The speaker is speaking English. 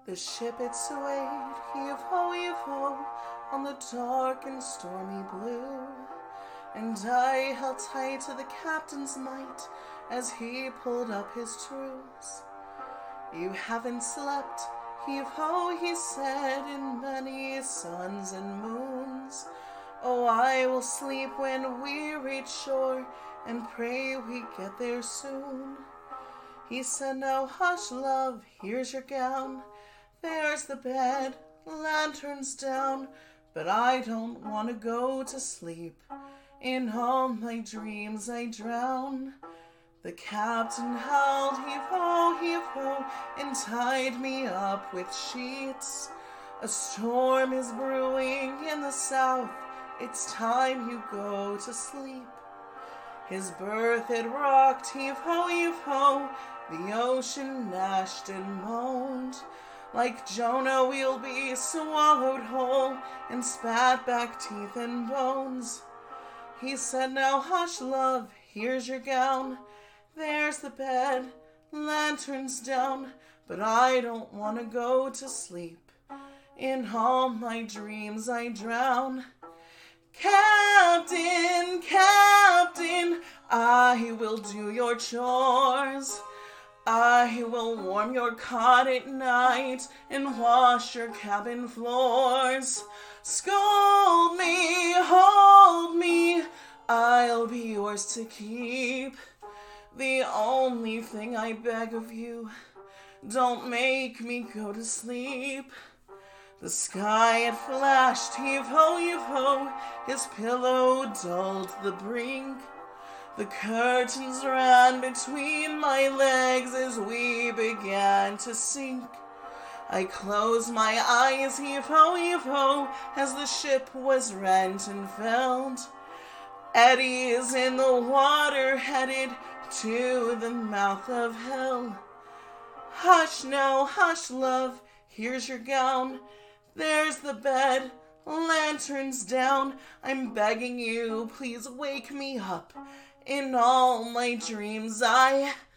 The ship it swayed, heave-ho, on the dark and stormy blue, and I held tight to the captain's might as he pulled up his truce. You haven't slept, heave-ho, he said, in many suns and moons. Oh, I will sleep when we reach shore, and pray we get there soon. He said, now hush, love, here's your gown. There's the bed, lanterns down, but I don't want to go to sleep. In all my dreams I drown. The captain howled, heave-ho, and tied me up with sheets. A storm is brewing in the south, it's time you go to sleep. His berth it rocked, heave-ho, the ocean gnashed and moaned. Like Jonah we'll be swallowed whole and spat back teeth and bones. He said, now hush, love, here's your gown. There's the bed, lanterns down, but I don't want to go to sleep. In all my dreams I drown. Captain, I will do your chores. I will warm your cot at night and wash your cabin floors. Scold me, hold me, I'll be yours to keep. The only thing I beg of you, don't make me go to sleep. The sky had flashed, heave-ho, his pillow dulled the brink. The curtains ran between my legs as we began to sink. I closed my eyes, heave-ho, as the ship was rent and felled. Eddies in the water headed to the mouth of hell. Hush now, hush, love, here's your gown. There's the bed, lanterns down. I'm begging you, please wake me up. In all my dreams I